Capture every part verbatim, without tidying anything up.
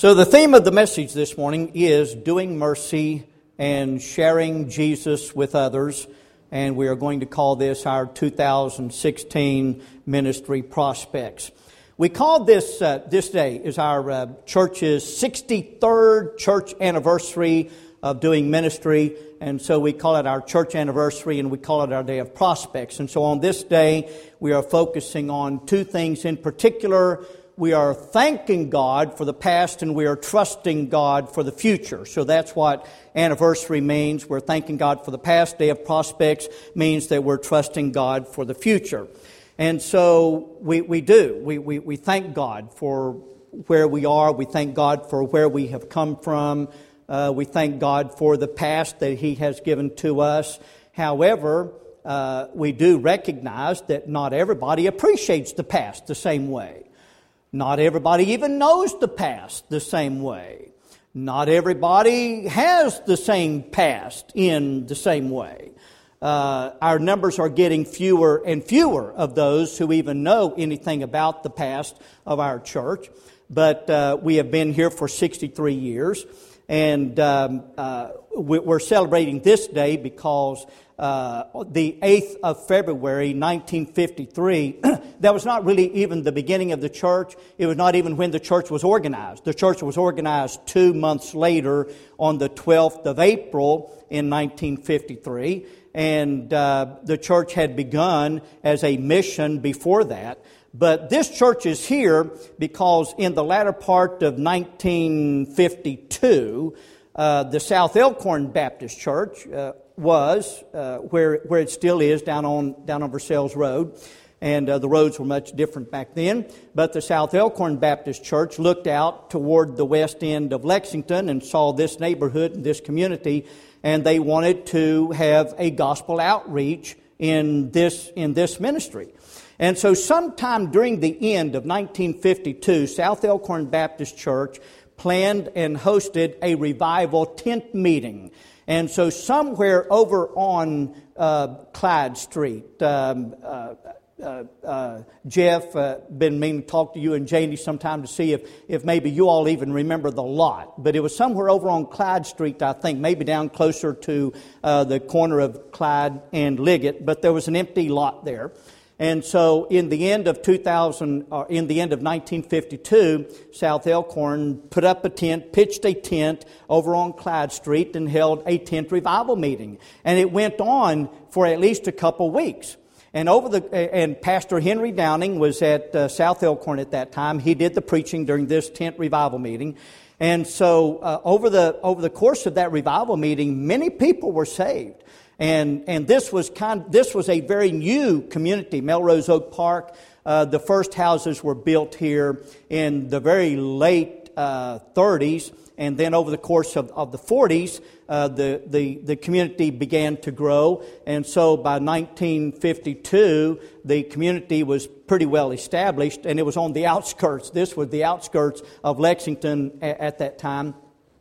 So the theme of the message this morning is doing mercy and sharing Jesus with others. And we are going to call this our two thousand sixteen Ministry Prospects. We called this, uh, this day is our uh, church's sixty-third church anniversary of doing ministry. And so we call it our church anniversary and we call it our day of prospects. And so on this day, we are focusing on two things in particular. We are thanking God for the past and we are trusting God for the future. So that's what anniversary means. We're thanking God for the past. Day of prospects means that we're trusting God for the future. And so we, we do. We, we, we thank God for where we are. We thank God for where we have come from. Uh, we thank God for the past that He has given to us. However, uh, we do recognize that not everybody appreciates the past the same way. Not everybody even knows the past the same way. Not everybody has the same past in the same way. Uh, our numbers are getting fewer and fewer of those who even know anything about the past of our church. But uh, we have been here for sixty-three years. And um, uh, we're celebrating this day because uh, the eighth of February, nineteen fifty-three, that was not really even the beginning of the church. It was not even when the church was organized. The church was organized two months later on the twelfth of April in nineteen fifty-three. And uh, the church had begun as a mission before that. But this church is here because in the latter part of nineteen fifty-two, uh, the South Elkhorn Baptist Church uh, was uh, where where it still is down on down on Versailles Road, and uh, the roads were much different back then. But the South Elkhorn Baptist Church looked out toward the west end of Lexington and saw this neighborhood and this community, and they wanted to have a gospel outreach in this in this ministry. And so sometime during the end of nineteen fifty-two, South Elkhorn Baptist Church planned and hosted a revival tent meeting. And so somewhere over on uh, Clyde Street, um, uh, uh, uh, Jeff, uh, been meaning to talk to you and Janie sometime to see if, if maybe you all even remember the lot. But it was somewhere over on Clyde Street, I think, maybe down closer to uh, the corner of Clyde and Liggett. But there was an empty lot there. And so in the end of two thousand, or in the end of nineteen fifty-two, South Elkhorn put up a tent, pitched a tent over on Clyde Street and held a tent revival meeting. And it went on for at least a couple weeks. And over the and Pastor Henry Downing was at uh, South Elkhorn at that time. He did the preaching during this tent revival meeting. And so uh, over the over the course of that revival meeting, many people were saved. And and this was kind. This was a very new community, Melrose Oak Park. Uh, the first houses were built here in the very late uh, thirties, and then over the course of, of the forties, uh, the, the the community began to grow. And so by nineteen fifty-two, the community was pretty well established, and it was on the outskirts. This was the outskirts of Lexington at, at that time.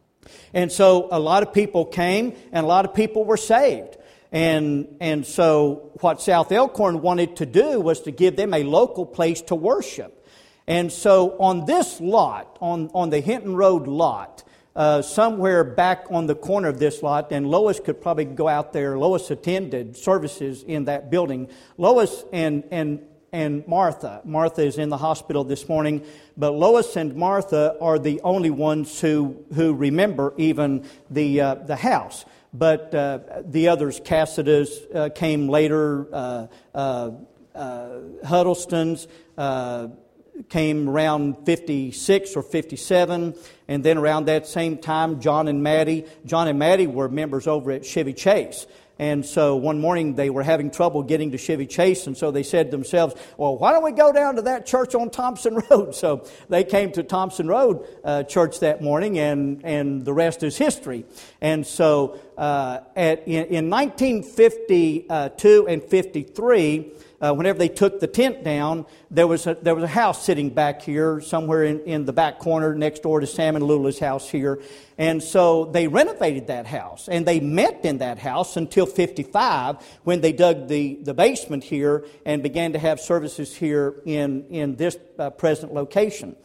And so a lot of people came, and a lot of people were saved. And and so what South Elkhorn wanted to do was to give them a local place to worship. And so on this lot, on, on the Hinton Road lot, uh, somewhere back on the corner of this lot, and Lois could probably go out there. Lois attended services in that building. Lois and and and Martha. Martha is in the hospital this morning, but Lois and Martha are the only ones who, who remember even the uh, the house. But uh, the others, Cassidy's, uh, came later, uh, uh, uh, Huddleston's uh, came around fifty-six or fifty-seven, and then around that same time, John and Maddie. John and Maddie were members over at Chevy Chase. And so one morning they were having trouble getting to Chevy Chase, and so they said to themselves, well, why don't we go down to that church on Thompson Road? So they came to Thompson Road uh, Church that morning, and, and the rest is history. And so uh, at, in, in nineteen fifty-two and fifty-three, uh, whenever they took the tent down, there was a, there was a house sitting back here somewhere in, in the back corner next door to Sam and Lula's house here. And so they renovated that house, and they met in that house until fifty-five, when they dug the, the basement here and began to have services here in, in this uh, present location.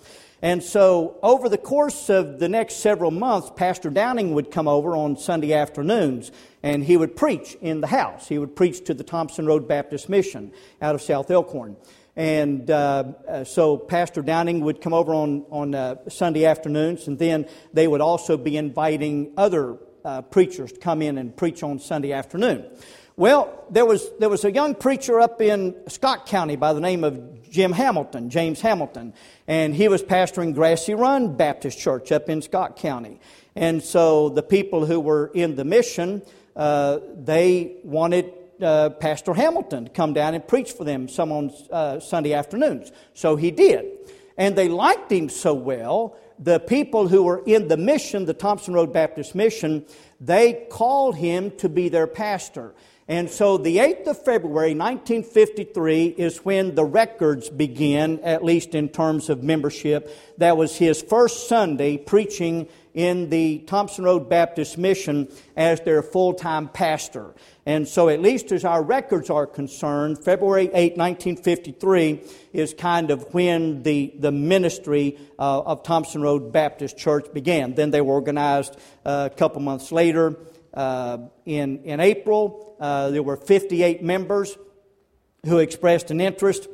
And so over the course of the next several months, Pastor Downing would come over on Sunday afternoons, and he would preach in the house. He would preach to the Thompson Road Baptist Mission out of South Elkhorn. And uh, so Pastor Downing would come over on, on uh, Sunday afternoons, and then they would also be inviting other uh, preachers to come in and preach on Sunday afternoon. Well, there was there was a young preacher up in Scott County by the name of Jim Hamilton, James Hamilton, and he was pastoring Grassy Run Baptist Church up in Scott County. And so the people who were in the mission, uh, they wanted uh, Pastor Hamilton to come down and preach for them some on uh, Sunday afternoons. So he did. And they liked him so well, the people who were in the mission, the Thompson Road Baptist Mission, they called him to be their pastor. And so the eighth of February, nineteen fifty-three, is when the records begin, at least in terms of membership. That was his first Sunday preaching in the Thompson Road Baptist Mission as their full-time pastor. And so at least as our records are concerned, February eighth, nineteen fifty-three is kind of when the, the ministry uh, of Thompson Road Baptist Church began. Then they were organized uh, a couple months later. Uh, in, in April, uh, there were fifty-eight members who expressed an interest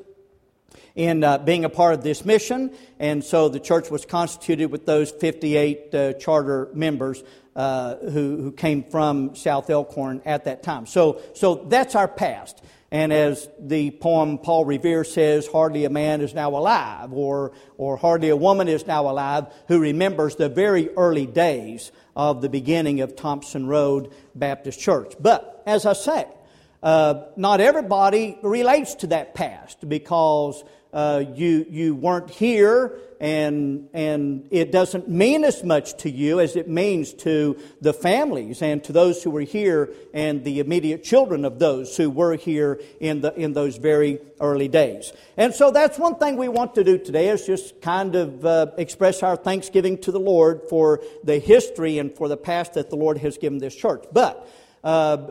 in uh, being a part of this mission, and so the church was constituted with those fifty-eight uh, charter members uh, who, who came from South Elkhorn at that time. So, so that's our past. And as the poem Paul Revere says, hardly a man is now alive, or or hardly a woman is now alive who remembers the very early days of the beginning of Thompson Road Baptist Church. But, as I say, uh, not everybody relates to that past, because uh, you you weren't here, and and it doesn't mean as much to you as it means to the families and to those who were here and the immediate children of those who were here in the in those very early days. And so that's one thing we want to do today, is just kind of uh, express our thanksgiving to the Lord for the history and for the past that the Lord has given this church. But uh,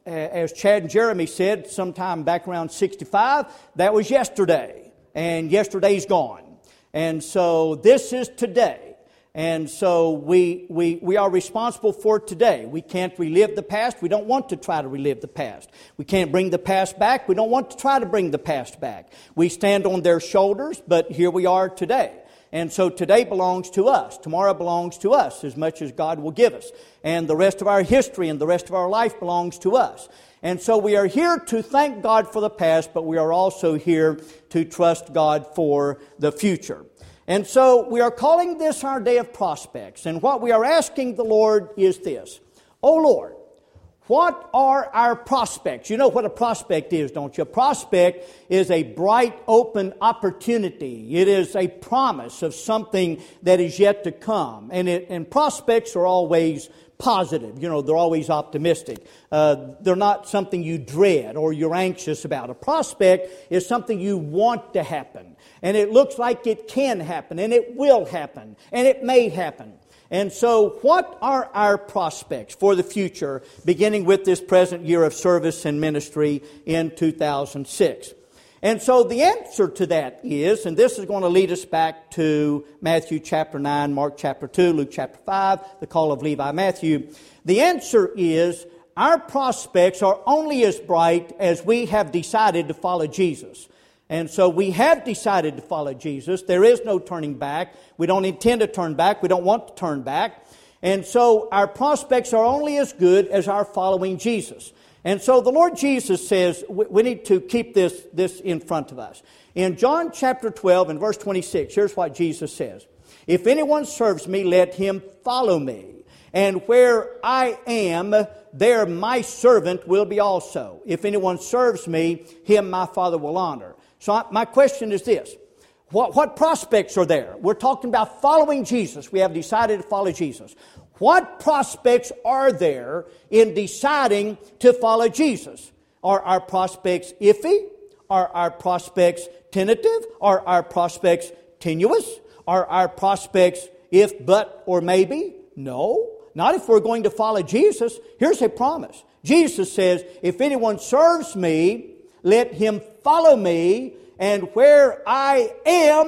as Chad and Jeremy said sometime back around sixty-five, that was yesterday. And yesterday's gone. And so this is today. And so we, we, we are responsible for today. We can't relive the past. We don't want to try to relive the past. We can't bring the past back. We don't want to try to bring the past back. We stand on their shoulders, but here we are today. And so today belongs to us. Tomorrow belongs to us, as much as God will give us. And the rest of our history and the rest of our life belongs to us. And so we are here to thank God for the past, but we are also here to trust God for the future. And so we are calling this our Day of Prospects. And what we are asking the Lord is this: Oh Lord, what are our prospects? You know what a prospect is, don't you? A prospect is a bright, open opportunity. It is a promise of something that is yet to come. And, it, and prospects are always positive. You know, they're always optimistic. Uh, they're not something you dread or you're anxious about. A prospect is something you want to happen. And it looks like it can happen, and it will happen, and it may happen. And so what are our prospects for the future, beginning with this present year of service and ministry in two thousand six? And so the answer to that is, and this is going to lead us back to Matthew chapter nine, Mark chapter two, Luke chapter five, the call of Levi Matthew. The answer is, our prospects are only as bright as we have decided to follow Jesus. And so we have decided to follow Jesus. There is no turning back. We don't intend to turn back. We don't want to turn back. And so our prospects are only as good as our following Jesus. And so the Lord Jesus says we need to keep this, this in front of us. In John chapter twelve and verse twenty-six, here's what Jesus says: If anyone serves me, let him follow me. And where I am, there my servant will be also. If anyone serves me, him my Father will honor. So I, my question is this: what, what prospects are there? We're talking about following Jesus. We have decided to follow Jesus. What prospects are there in deciding to follow Jesus? Are our prospects iffy? Are our prospects tentative? Are our prospects tenuous? Are our prospects if, but, or maybe? No, not if we're going to follow Jesus. Here's a promise. Jesus says, if anyone serves me, let him follow me, and where I am,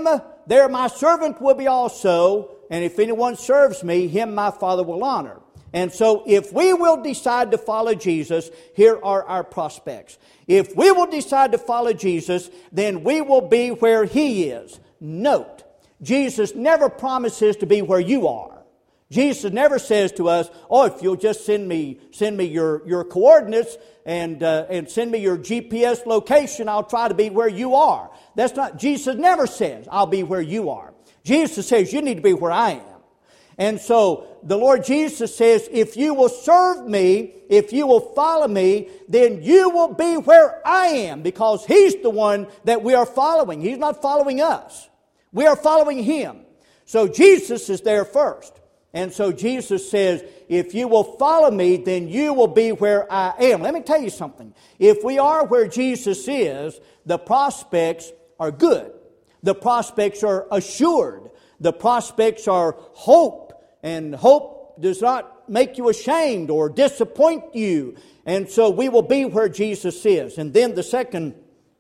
there my servant will be also, and if anyone serves me, him my Father will honor. And so if we will decide to follow Jesus, here are our prospects. If we will decide to follow Jesus, then we will be where He is. Note, Jesus never promises to be where you are. Jesus never says to us, oh, if you'll just send me send me your, your coordinates and uh, and send me your G P S location, I'll try to be where you are. That's not, Jesus never says, I'll be where you are. Jesus says, you need to be where I am. And so the Lord Jesus says, if you will serve me, if you will follow me, then you will be where I am, because He's the one that we are following. He's not following us. We are following Him. So Jesus is there first. And so Jesus says, if you will follow me, then you will be where I am. Let me tell you something. If we are where Jesus is, the prospects are good. The prospects are assured. The prospects are hope. And hope does not make you ashamed or disappoint you. And so we will be where Jesus is. And then the second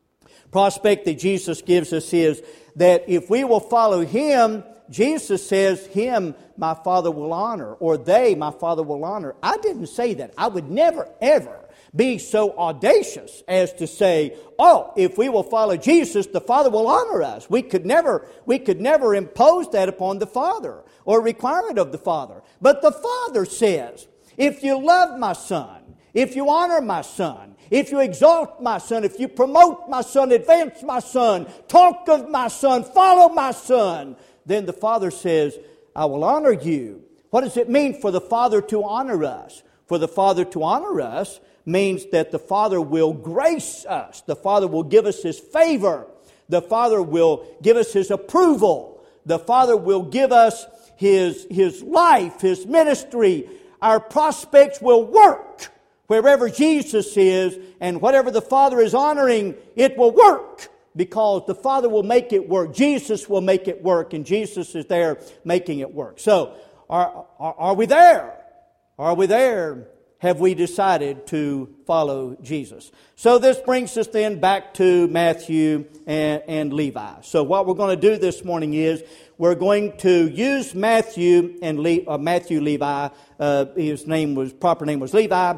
prospect that Jesus gives us is that if we will follow Him, Jesus says, him my Father will honor, or they my Father will honor. I didn't say that. I would never, ever be so audacious as to say, oh, if we will follow Jesus, the Father will honor us. We could never, we could never impose that upon the Father or requirement of the Father. But the Father says, if you love my Son, if you honor my Son, if you exalt my Son, if you promote my Son, advance my Son, talk of my Son, follow my Son, then the Father says, I will honor you. What does it mean for the Father to honor us? For the Father to honor us means that the Father will grace us. The Father will give us His favor. The Father will give us His approval. The Father will give us His, His life, His ministry. Our prospects will work wherever Jesus is, and whatever the Father is honoring, it will work. Because the Father will make it work. Jesus will make it work. And Jesus is there making it work. So, are, are, are we there? Are we there? Have we decided to follow Jesus? So this brings us then back to Matthew and, and Levi. So what we're going to do this morning is we're going to use Matthew and Le, uh, Matthew Levi. Uh, his name was proper name was Levi.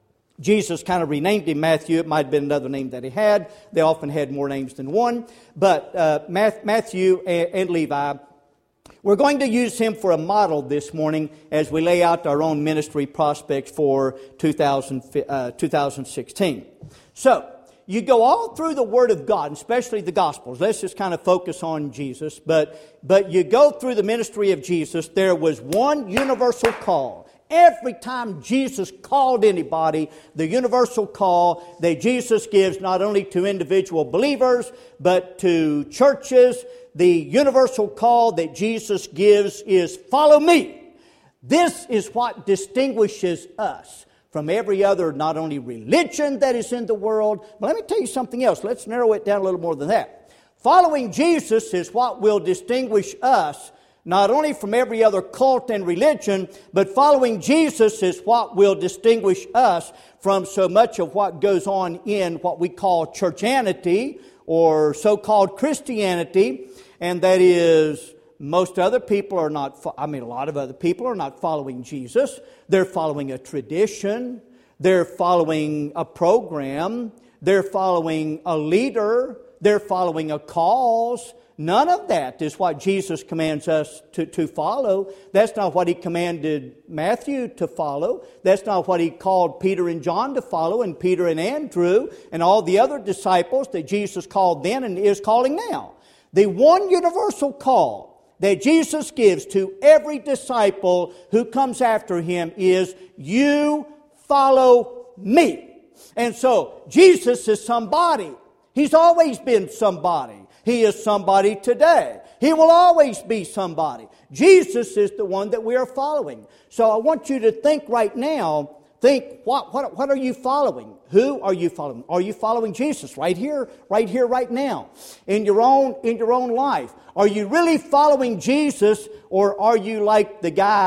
Jesus kind of renamed him Matthew. It might have been another name that he had. They often had more names than one. But uh, Matthew and, and Levi, we're going to use him for a model this morning as we lay out our own ministry prospects for two thousand, uh, two thousand sixteen. So, you go all through the Word of God, especially the Gospels. Let's just kind of focus on Jesus. But, but you go through the ministry of Jesus, there was one universal call. Every time Jesus called anybody, the universal call that Jesus gives not only to individual believers, but to churches, the universal call that Jesus gives is, follow me. This is what distinguishes us from every other, not only religion that is in the world, but let me tell you something else. Let's narrow it down a little more than that. Following Jesus is what will distinguish us not only from every other cult and religion, but following Jesus is what will distinguish us from so much of what goes on in what we call churchianity or so-called Christianity, and that is most other people are not, I mean a lot of other people are not following Jesus. They're following a tradition. They're following a program. They're following a leader. They're following a cause. None of that is what Jesus commands us to, to follow. That's not what He commanded Matthew to follow. That's not what He called Peter and John to follow, and Peter and Andrew, and all the other disciples that Jesus called then and is calling now. The one universal call that Jesus gives to every disciple who comes after Him is, you follow me. And so, Jesus is somebody. He's always been somebody. He is somebody today. He will always be somebody. Jesus is the one that we are following. So I want you to think right now, think, what, what, what are you following? Who are you following? Are you following Jesus right here, right here, right now, in your own, in your own life? Are you really following Jesus, or are you like the guy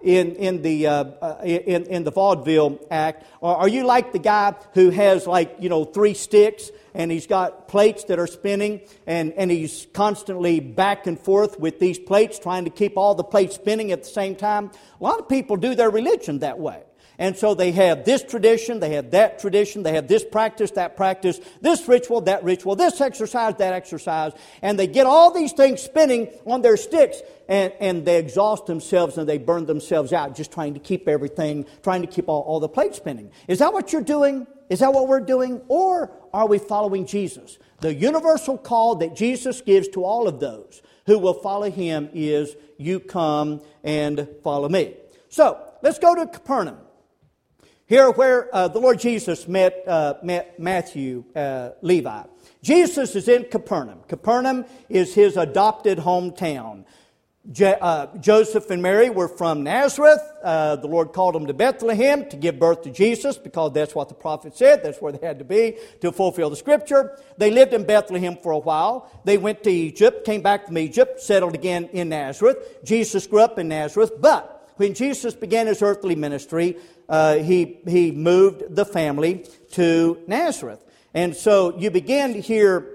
in in the uh, uh, in in the vaudeville act? Or are you like the guy who has like you know three sticks and he's got plates that are spinning and and he's constantly back and forth with these plates, trying to keep all the plates spinning at the same time? A lot of people do their religion that way. And so they have this tradition, they have that tradition, they have this practice, that practice, this ritual, that ritual, this exercise, that exercise. And they get all these things spinning on their sticks, and, and they exhaust themselves and they burn themselves out just trying to keep everything, trying to keep all, all the plates spinning. Is that what you're doing? Is that what we're doing? Or are we following Jesus? The universal call that Jesus gives to all of those who will follow Him is, you come and follow me. So, let's go to Capernaum. Here where uh, the Lord Jesus met, uh, met Matthew, uh, Levi. Jesus is in Capernaum. Capernaum is his adopted hometown. Je- uh, Joseph and Mary were from Nazareth. Uh, the Lord called them to Bethlehem to give birth to Jesus because that's what the prophet said. That's where they had to be to fulfill the Scripture. They lived in Bethlehem for a while. They went to Egypt, came back from Egypt, settled again in Nazareth. Jesus grew up in Nazareth, but when Jesus began His earthly ministry, uh, he, he moved the family to Nazareth. And so you begin here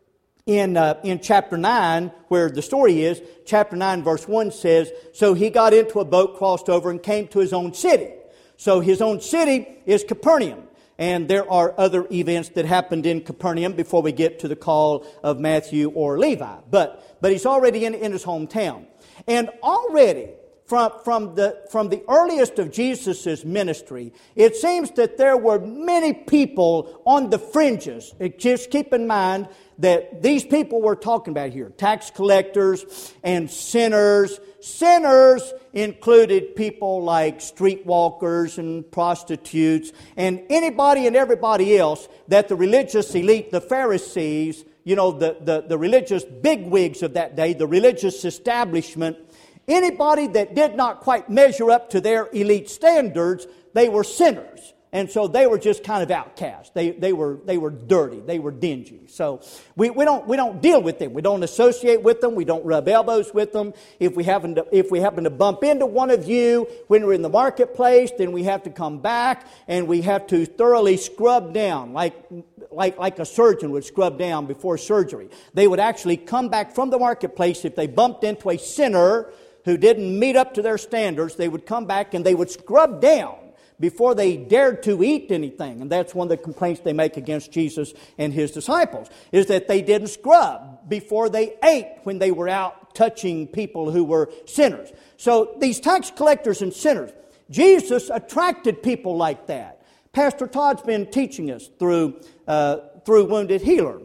in, uh, in chapter nine, where the story is. Chapter nine, verse one says, so he got into a boat, crossed over, and came to his own city. So his own city is Capernaum. And there are other events that happened in Capernaum before we get to the call of Matthew or Levi. But, but he's already in, in his hometown. And already, From, from, the, from the earliest of Jesus' ministry, it seems that there were many people on the fringes. Just keep in mind that these people we're talking about here, tax collectors and sinners. Sinners included people like streetwalkers and prostitutes and anybody and everybody else that the religious elite, the Pharisees, you know, the, the, the religious bigwigs of that day, the religious establishment, anybody that did not quite measure up to their elite standards, they were sinners. And so they were just kind of outcasts. They they were they were dirty. They were dingy. So we, we don't we don't deal with them. We don't associate with them. We don't rub elbows with them. If we happen to if we happen to bump into one of you when we're in the marketplace, then we have to come back and we have to thoroughly scrub down like like like a surgeon would scrub down before surgery. They would actually come back from the marketplace if they bumped into a sinner who didn't meet up to their standards. They would come back and they would scrub down before they dared to eat anything. And that's one of the complaints they make against Jesus and His disciples, is that they didn't scrub before they ate when they were out touching people who were sinners. So these tax collectors and sinners, Jesus attracted people like that. Pastor Todd's been teaching us through, uh, through Wounded Healer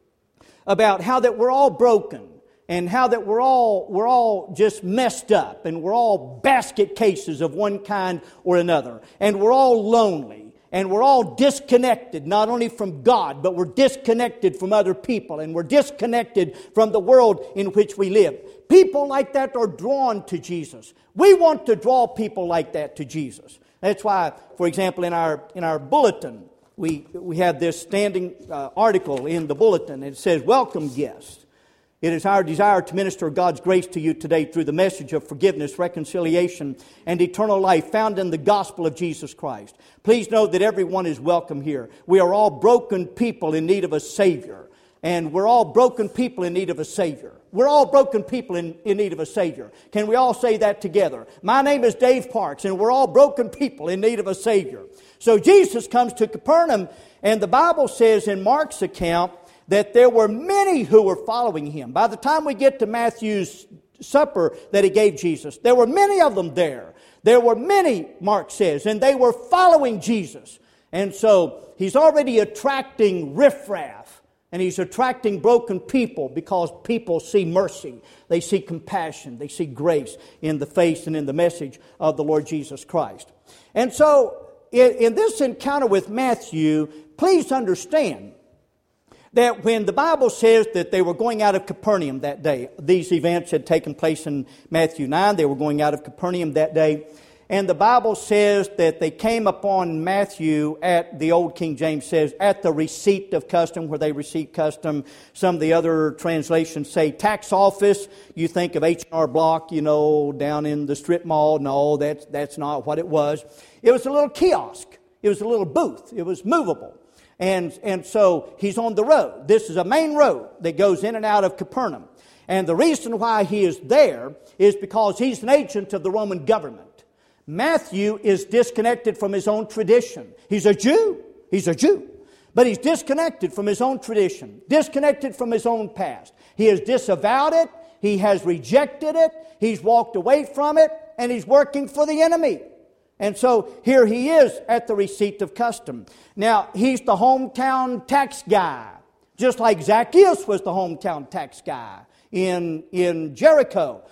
about how that we're all broken, and how that we're all we're all just messed up, and we're all basket cases of one kind or another, and we're all lonely, and we're all disconnected not only from God, but we're disconnected from other people, and we're disconnected from the world in which we live. People like that are drawn to Jesus. We want to draw people like that to Jesus. That's why, for example, in our in our bulletin, we we have this standing uh, article in the bulletin. It says, "Welcome, guests. It is our desire to minister God's grace to you today through the message of forgiveness, reconciliation, and eternal life found in the gospel of Jesus Christ. Please know that everyone is welcome here. We are all broken people in need of a Savior. And we're all broken people in need of a Savior. We're all broken people in, in need of a Savior. Can we all say that together? My name is Dave Parks, and we're all broken people in need of a Savior." So Jesus comes to Capernaum, and the Bible says in Mark's account that there were many who were following Him. By the time we get to Matthew's supper that He gave Jesus, there were many of them there. There were many, Mark says, and they were following Jesus. And so He's already attracting riffraff, and He's attracting broken people because people see mercy. They see compassion. They see grace in the face and in the message of the Lord Jesus Christ. And so in, in this encounter with Matthew, please understand that when the Bible says that they were going out of Capernaum that day, these events had taken place in Matthew nine, they were going out of Capernaum that day, And the Bible says that they came upon Matthew at, the old King James says, at the receipt of custom, where they receive custom. Some of the other translations say tax office. You think of H and R Block, you know, down in the strip mall. No, that's, that's not what it was. It was a little kiosk. It was a little booth. It was movable. And, and so he's on the road. This is a main road that goes in and out of Capernaum. And the reason why he is there is because he's an agent of the Roman government. Matthew is disconnected from his own tradition. He's a Jew. He's a Jew. But he's disconnected from his own tradition, disconnected from his own past. He has disavowed it. He has rejected it. He's walked away from it. And he's working for the enemy. And so here he is at the receipt of custom. Now, he's the hometown tax guy, just like Zacchaeus was the hometown tax guy in, in Jericho.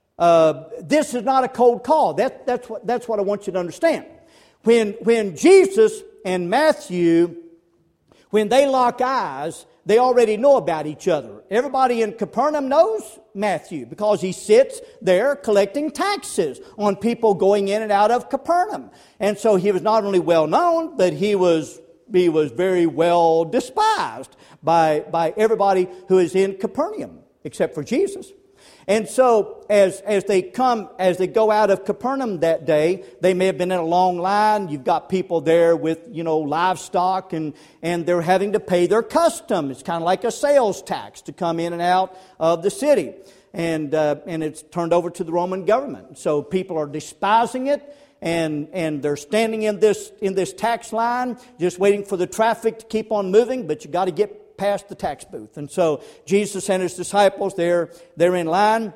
Uh, this is not a cold call. That, that's, what, that's what I want you to understand. When, when Jesus and Matthew, when they lock eyes, they already know about each other. Everybody in Capernaum knows Matthew because he sits there collecting taxes on people going in and out of Capernaum. And so he was not only well known, but he was, he was very well despised by, by everybody who is in Capernaum, except for Jesus. And so as, as they come, as they go out of Capernaum that day, they may have been in a long line. You've got people there with, you know, livestock, and, and they're having to pay their custom. It's kind of like a sales tax to come in and out of the city. And, uh, and it's turned over to the Roman government. So people are despising it, and, and they're standing in this, in this tax line, just waiting for the traffic to keep on moving, but you got to get past the tax booth. And so Jesus and his disciples, they're, they're in line,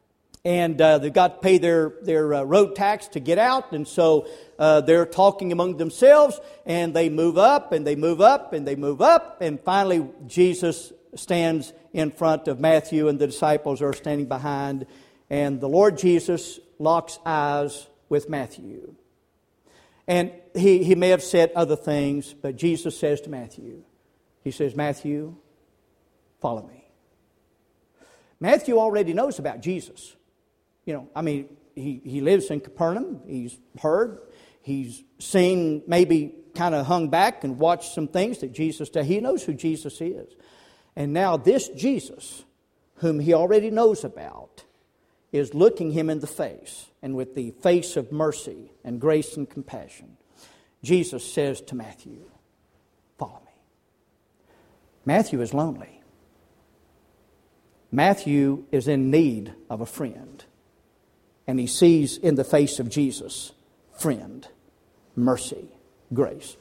and uh, they've got to pay their, their uh, road tax to get out. And so uh, they're talking among themselves, and they move up, and they move up, and they move up. And finally, Jesus stands in front of Matthew, and the disciples are standing behind. And the Lord Jesus locks eyes with Matthew. And he, he may have said other things, but Jesus says to Matthew, He says, Matthew, follow me. Matthew already knows about Jesus. You know, I mean, he, he lives in Capernaum. He's heard. He's seen, maybe kind of hung back and watched some things that Jesus did. He knows who Jesus is. And now this Jesus, whom he already knows about, is looking him in the face, and with the face of mercy and grace and compassion. Jesus says to Matthew, follow me. Matthew is lonely. Matthew is in need of a friend. And he sees in the face of Jesus, friend, mercy, grace.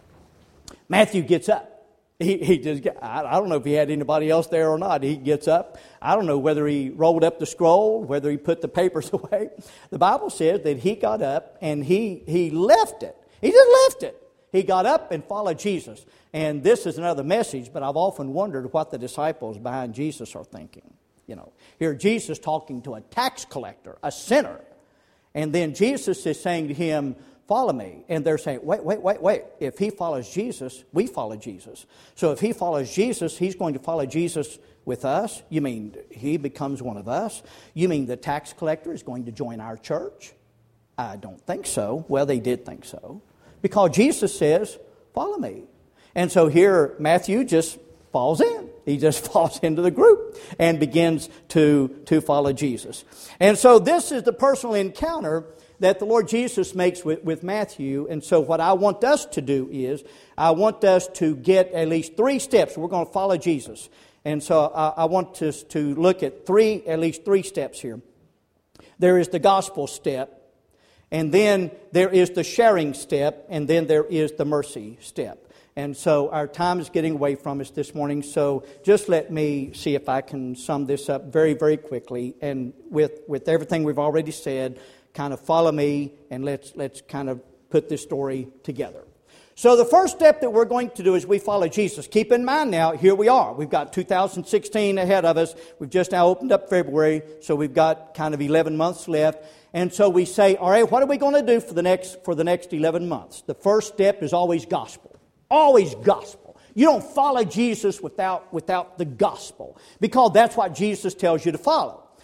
Matthew gets up. He, he just, I don't know if he had anybody else there or not. He gets up. I don't know whether he rolled up the scroll, whether he put the papers away. The Bible says that he got up and he, he left it. He just left it. He got up and followed Jesus. And this is another message, but I've often wondered what the disciples behind Jesus are thinking. You know, here Jesus talking to a tax collector, a sinner. And then Jesus is saying to him, follow me. And they're saying, wait, wait, wait, wait. If he follows Jesus, we follow Jesus. So if he follows Jesus, he's going to follow Jesus with us? You mean he becomes one of us? You mean the tax collector is going to join our church? I don't think so. Well, they did think so. Because Jesus says, follow me. And so here Matthew just falls in. He just falls into the group and begins to, to follow Jesus. And so this is the personal encounter that the Lord Jesus makes with, with Matthew. And so what I want us to do is, I want us to get at least three steps. We're going to follow Jesus. And so I, I want us to look at three, at least three steps here. There is the gospel step, and then there is the sharing step, and then there is the mercy step. And so our time is getting away from us this morning, so just let me see if I can sum this up very, very quickly. And with, with everything we've already said, kind of follow me, and let's let's kind of put this story together. So the first step that we're going to do is we follow Jesus. Keep in mind now, here we are. We've got two thousand sixteen ahead of us. We've just now opened up February, so we've got kind of eleven months left. And so we say, all right, what are we going to do for the next for the next eleven months? The first step is always gospel. Always gospel. You don't follow Jesus without, without the gospel, because that's what Jesus tells you to follow.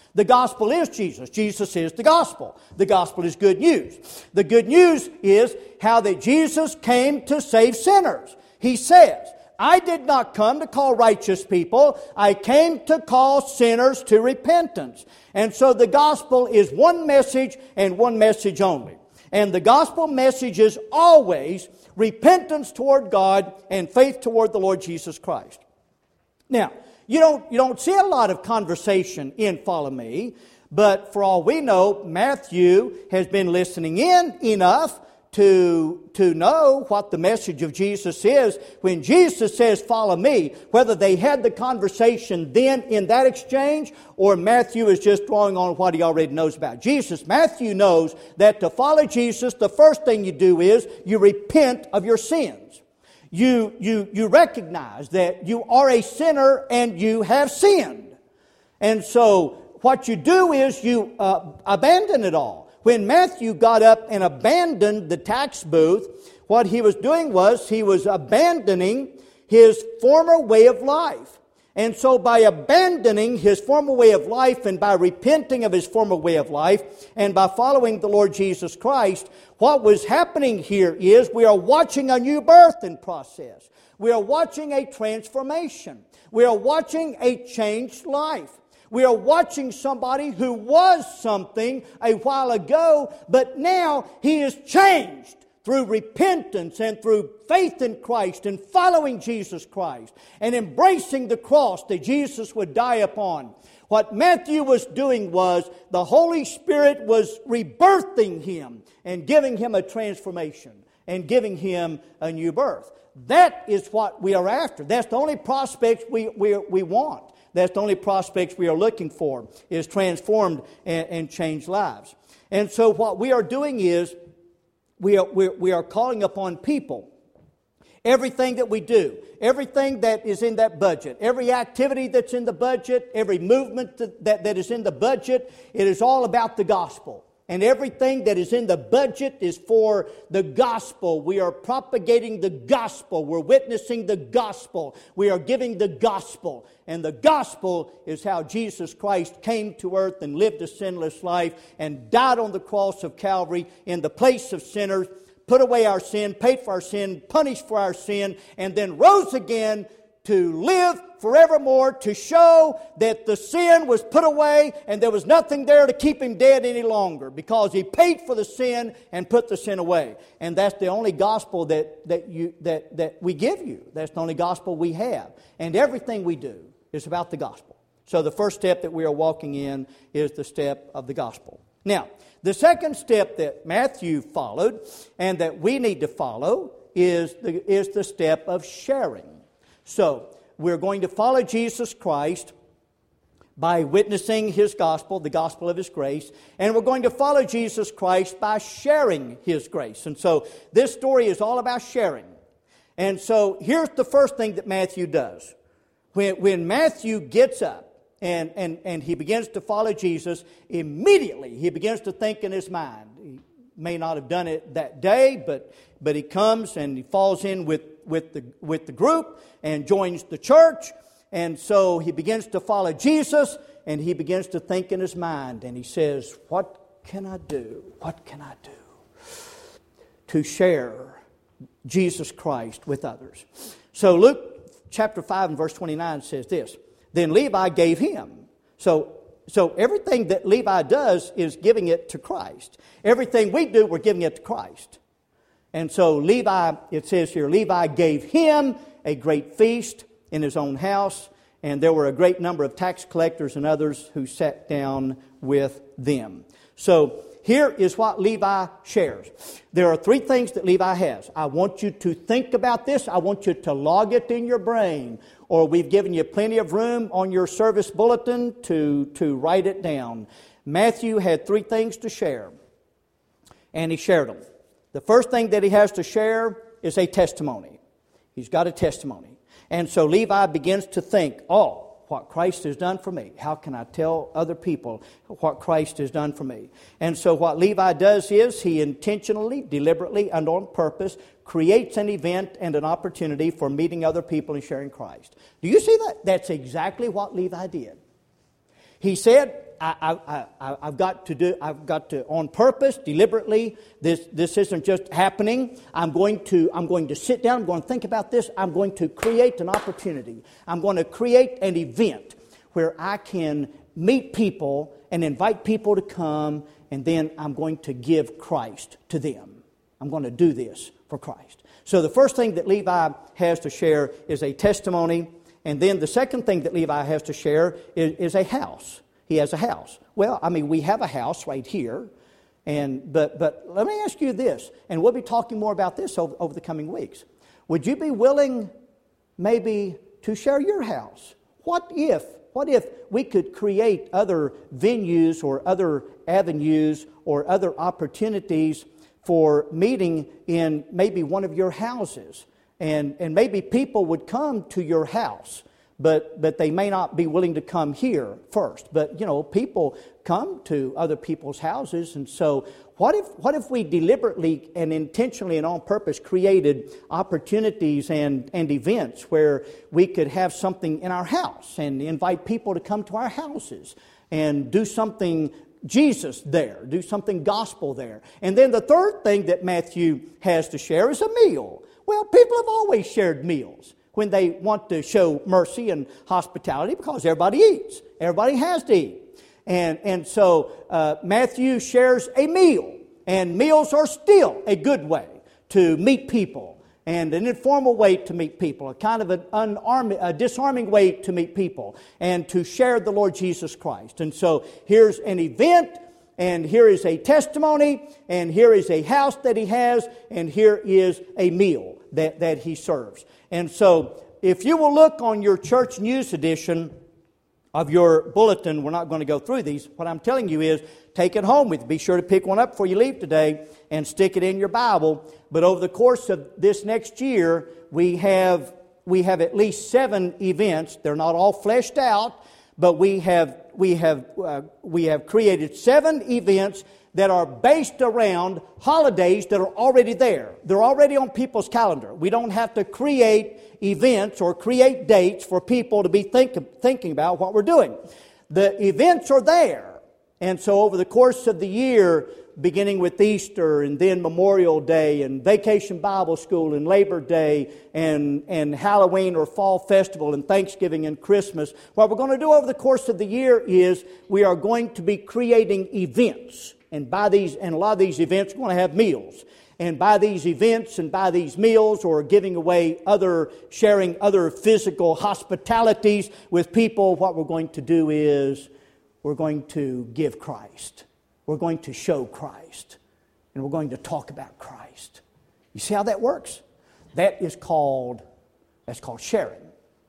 The gospel is Jesus. Jesus is the gospel. The gospel is good news. The good news is how that Jesus came to save sinners. He says, I did not come to call righteous people. I came to call sinners to repentance. And so the gospel is one message and one message only. And the gospel message is always repentance toward God and faith toward the Lord Jesus Christ. Now, you don't, you don't see a lot of conversation in Follow Me, but for all we know, Matthew has been listening in enough to, to know what the message of Jesus is. When Jesus says, follow me, whether they had the conversation then in that exchange, or Matthew is just drawing on what he already knows about Jesus. Matthew knows that to follow Jesus, the first thing you do is you repent of your sins. You, you, you recognize that you are a sinner and you have sinned. And so what you do is you uh, abandon it all. When Matthew got up and abandoned the tax booth, what he was doing was he was abandoning his former way of life. And so by abandoning his former way of life and by repenting of his former way of life and by following the Lord Jesus Christ, what was happening here is we are watching a new birthing process. We are watching a transformation. We are watching a changed life. We are watching somebody who was something a while ago, but now he is changed through repentance and through faith in Christ and following Jesus Christ and embracing the cross that Jesus would die upon. What Matthew was doing was the Holy Spirit was rebirthing him and giving him a transformation and giving him a new birth. That is what we are after. That's the only prospects we, we, we want. That's the only prospects we are looking for, is transformed and, and changed lives. And so what we are doing is we are, we, we are calling upon people. Everything that we do, everything that is in that budget, every activity that's in the budget, every movement that, that, that is in the budget, it is all about the gospel. And everything that is in the budget is for the gospel. We are propagating the gospel. We're witnessing the gospel. We are giving the gospel. And the gospel is how Jesus Christ came to earth and lived a sinless life and died on the cross of Calvary in the place of sinners, put away our sin, paid for our sin, punished for our sin, and then rose again to live forevermore, to show that the sin was put away and there was nothing there to keep him dead any longer, because he paid for the sin and put the sin away. And that's the only gospel that, that, you, that, that we give you. That's the only gospel we have. And everything we do is about the gospel. So the first step that we are walking in is the step of the gospel. Now, the second step that Matthew followed and that we need to follow is the, is the step of sharing. So, we're going to follow Jesus Christ by witnessing His gospel, the gospel of His grace, and we're going to follow Jesus Christ by sharing His grace. And so, this story is all about sharing. And so, here's the first thing that Matthew does. When, when Matthew gets up and, and, and he begins to follow Jesus, immediately he begins to think in his mind. He may not have done it that day, but, but he comes and he falls in with with the with the group and joins the church. And so he begins to follow Jesus, and he begins to think in his mind, and he says, what can I do? What can I do to share Jesus Christ with others? So Luke chapter five and verse twenty-nine says this, then Levi gave him. So, so everything that Levi does is giving it to Christ. Everything we do, we're giving it to Christ. And so Levi, it says here, Levi gave him a great feast in his own house, and there were a great number of tax collectors and others who sat down with them. So here is what Levi shares. There are three things that Levi has. I want you to think about this. I want you to log it in your brain, or we've given you plenty of room on your service bulletin to, to write it down. Matthew had three things to share, and he shared them. The first thing that he has to share is a testimony. He's got a testimony. And so Levi begins to think, oh, what Christ has done for me. How can I tell other people what Christ has done for me? And so what Levi does is he intentionally, deliberately, and on purpose creates an event and an opportunity for meeting other people and sharing Christ. Do you see that? That's exactly what Levi did. He said, I, I, I, I've got to do, I've got to, on purpose, deliberately, this, this isn't just happening. I'm going to, I'm going to sit down, I'm going to think about this. I'm going to create an opportunity. I'm going to create an event where I can meet people and invite people to come, and then I'm going to give Christ to them. I'm going to do this for Christ. So the first thing that Levi has to share is a testimony, and then the second thing that Levi has to share is, is a house. He has a house. Well, I mean, we have a house right here, and but but let me ask you this, and we'll be talking more about this over, over the coming weeks. Would you be willing, maybe, to share your house? What if, what if we could create other venues or other avenues or other opportunities for meeting in maybe one of your houses, and and maybe people would come to your house. But but they may not be willing to come here first. But, you know, people come to other people's houses. And so what if what if we deliberately and intentionally and on purpose created opportunities and, and events where we could have something in our house and invite people to come to our houses and do something Jesus there, do something gospel there. And then the third thing that Matthew has to share is a meal. Well, people have always shared meals when they want to show mercy and hospitality, because everybody eats. Everybody has to eat. And, and so uh, Matthew shares a meal. And meals are still a good way to meet people, and an informal way to meet people, a kind of an unarming, a disarming way to meet people, and to share the Lord Jesus Christ. And so here's an event, and here is a testimony, and here is a house that he has, and here is a meal that, that he serves. And so, if you will look on your church news edition of your bulletin, we're not going to go through these. What I'm telling you is, take it home with you. Be sure to pick one up before you leave today and stick it in your Bible. But over the course of this next year, we have we have at least seven events. They're not all fleshed out, but we have we have uh, we have created seven events that are based around holidays that are already there. They're already on people's calendar. We don't have to create events or create dates for people to be think, thinking about what we're doing. The events are there. And so over the course of the year, beginning with Easter and then Memorial Day and Vacation Bible School and Labor Day and, and Halloween or Fall Festival and Thanksgiving and Christmas, what we're going to do over the course of the year is we are going to be creating events. And by these, and a lot of these events, we're going to have meals. And by these events and by these meals, or giving away other, sharing other physical hospitalities with people, what we're going to do is we're going to give Christ. We're going to show Christ. And we're going to talk about Christ. You see how that works? That is called, that's called sharing.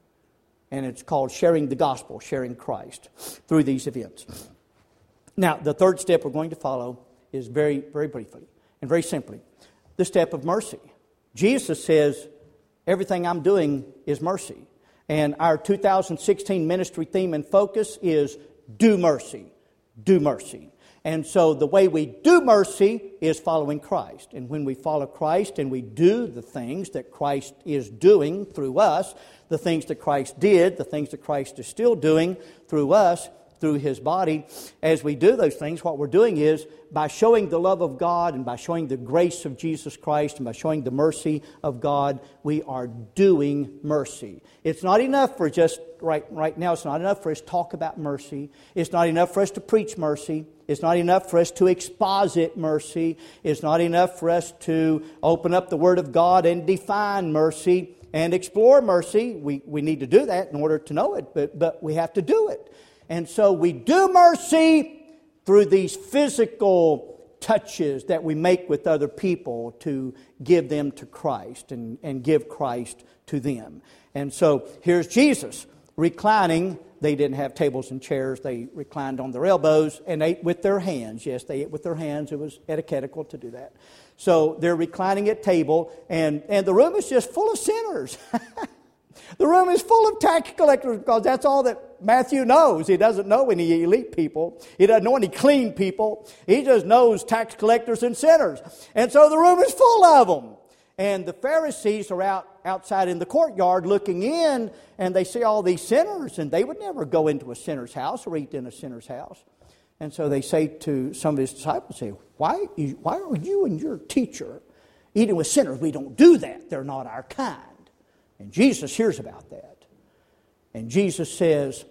And it's called sharing the gospel, sharing Christ through these events. Now, the third step we're going to follow is very, very briefly and very simply, the step of mercy. Jesus says, everything I'm doing is mercy. And our two thousand sixteen ministry theme and focus is do mercy, do mercy. And so the way we do mercy is following Christ. And when we follow Christ and we do the things that Christ is doing through us, the things that Christ did, the things that Christ is still doing through us, through His body, as we do those things, what we're doing is by showing the love of God and by showing the grace of Jesus Christ and by showing the mercy of God, we are doing mercy. It's not enough for just, right, right now, it's not enough for us to talk about mercy. It's not enough for us to preach mercy. It's not enough for us to exposit mercy. It's not enough for us to open up the Word of God and define mercy and explore mercy. We, we need to do that in order to know it, but, but we have to do it. And so we do mercy through these physical touches that we make with other people to give them to Christ and, and give Christ to them. And so here's Jesus reclining. They didn't have tables and chairs. They reclined on their elbows and ate with their hands. Yes, they ate with their hands. It was etiquettical to do that. So they're reclining at table, and, and the room is just full of sinners. The room is full of tax collectors because that's all that Matthew knows. He doesn't know any elite people. He doesn't know any clean people. He just knows tax collectors and sinners. And so the room is full of them. And the Pharisees are out outside in the courtyard looking in, and they see all these sinners, and they would never go into a sinner's house or eat in a sinner's house. And so they say to some of his disciples, say, why, why are you and your teacher eating with sinners? We don't do that. They're not our kind. And Jesus hears about that. And Jesus says,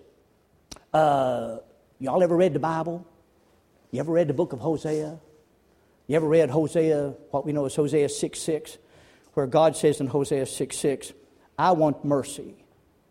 uh, y'all ever read the Bible? You ever read the book of Hosea? You ever read Hosea, what we know as Hosea six six, where God says in Hosea six six, I want mercy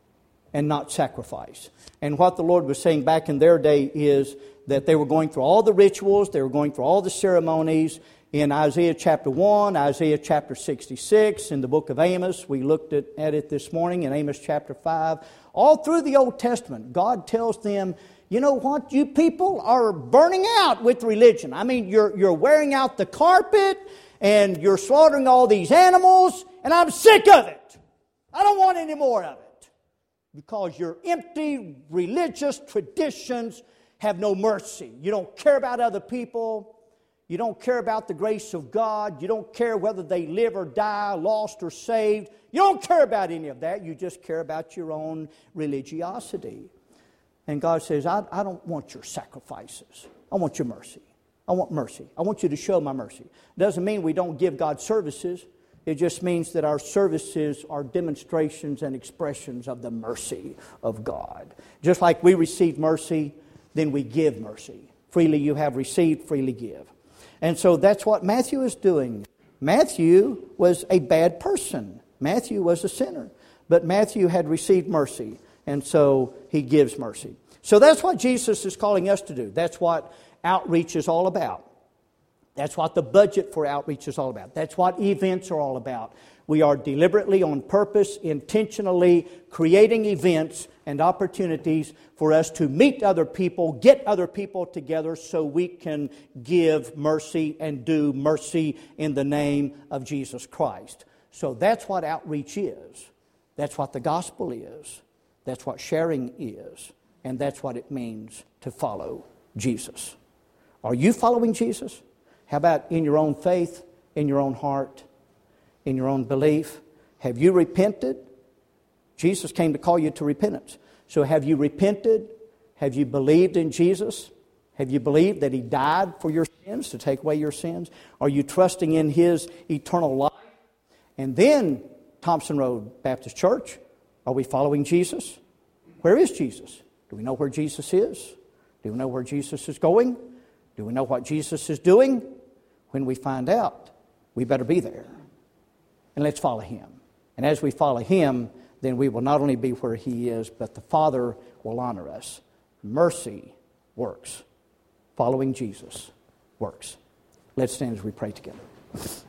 and not sacrifice. And what the Lord was saying back in their day is that they were going through all the rituals, they were going through all the ceremonies. In Isaiah chapter one, Isaiah chapter sixty-six, in the book of Amos, we looked at, at it this morning, in Amos chapter five. All through the Old Testament, God tells them, you know what, you people are burning out with religion. I mean, you're, you're wearing out the carpet, and you're slaughtering all these animals, and I'm sick of it. I don't want any more of it. Because your empty religious traditions have no mercy. You don't care about other people. You don't care about the grace of God. You don't care whether they live or die, lost or saved. You don't care about any of that. You just care about your own religiosity. And God says, I, I don't want your sacrifices. I want your mercy. I want mercy. I want you to show my mercy. Doesn't mean we don't give God services. It just means that our services are demonstrations and expressions of the mercy of God. Just like we receive mercy, then we give mercy. Freely you have received, freely give. And so that's what Matthew is doing. Matthew was a bad person. Matthew was a sinner. But Matthew had received mercy, and so he gives mercy. So that's what Jesus is calling us to do. That's what outreach is all about. That's what the budget for outreach is all about. That's what events are all about. We are deliberately, on purpose, intentionally creating events and opportunities for us to meet other people, get other people together so we can give mercy and do mercy in the name of Jesus Christ. So that's what outreach is. That's what the gospel is. That's what sharing is. And that's what it means to follow Jesus. Are you following Jesus? How about in your own faith, in your own heart, in your own belief? Have you repented? Jesus came to call you to repentance. So have you repented? Have you believed in Jesus? Have you believed that He died for your sins, to take away your sins? Are you trusting in His eternal life? And then, Thompson Road Baptist Church, are we following Jesus? Where is Jesus? Do we know where Jesus is? Do we know where Jesus is going? Do we know what Jesus is doing? When we find out, we better be there. And let's follow Him. And as we follow Him, then we will not only be where He is, but the Father will honor us. Mercy works. Following Jesus works. Let's stand as we pray together.